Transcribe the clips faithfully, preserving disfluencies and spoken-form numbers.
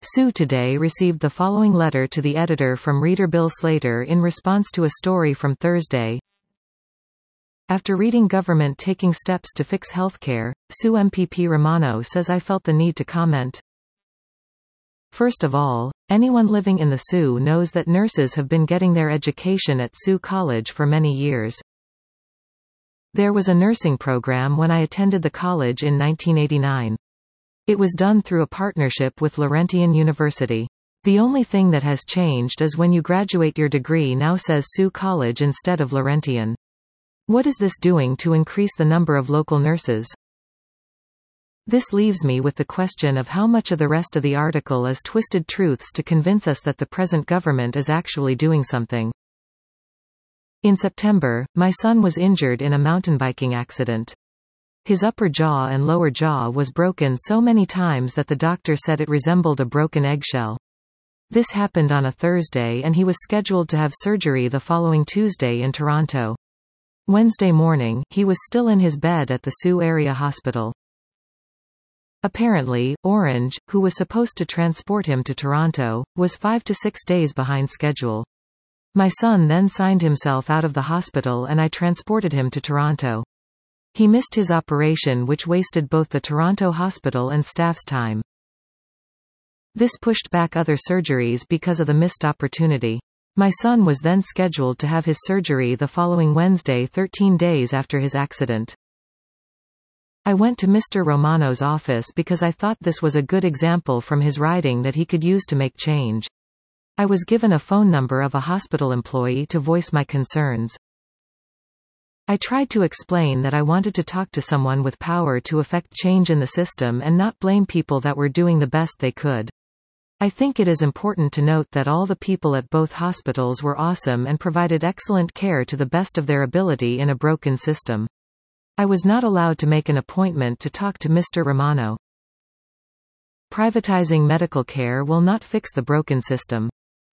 Sue today received the following letter to the editor from reader Bill Slater in response to a story from Thursday. After reading Government Taking Steps to Fix Healthcare, Sue M P P Romano says I felt the need to comment. First of all, anyone living in the S U knows that nurses have been getting their education at S U College for many years. There was a nursing program when I attended the college in nineteen eighty-nine. It was done through a partnership with Laurentian University. The only thing that has changed is when you graduate your degree now says S U College instead of Laurentian. What is this doing to increase the number of local nurses? This leaves me with the question of how much of the rest of the article is twisted truths to convince us that the present government is actually doing something. In September, my son was injured in a mountain biking accident. His upper jaw and lower jaw was broken so many times that the doctor said it resembled a broken eggshell. This happened on a Thursday and he was scheduled to have surgery the following Tuesday in Toronto. Wednesday morning, he was still in his bed at the S U area hospital. Apparently, Orange, who was supposed to transport him to Toronto, was five to six days behind schedule. My son then signed himself out of the hospital and I transported him to Toronto. He missed his operation, which wasted both the Toronto hospital and staff's time. This pushed back other surgeries because of the missed opportunity. My son was then scheduled to have his surgery the following Wednesday, thirteen days after his accident. I went to Mister Romano's office because I thought this was a good example from his writing that he could use to make change. I was given a phone number of a hospital employee to voice my concerns. I tried to explain that I wanted to talk to someone with power to effect change in the system and not blame people that were doing the best they could. I think it is important to note that all the people at both hospitals were awesome and provided excellent care to the best of their ability in a broken system. I was not allowed to make an appointment to talk to Mister Romano. Privatizing medical care will not fix the broken system.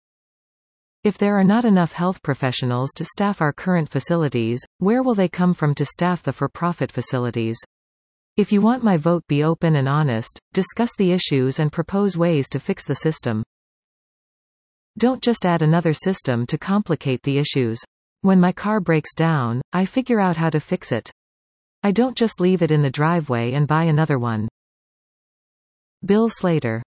If there are not enough health professionals to staff our current facilities, where will they come from to staff the for-profit facilities? If you want my vote, be open and honest, discuss the issues and propose ways to fix the system. Don't just add another system to complicate the issues. When my car breaks down, I figure out how to fix it. I don't just leave it in the driveway and buy another one. Bill Slater.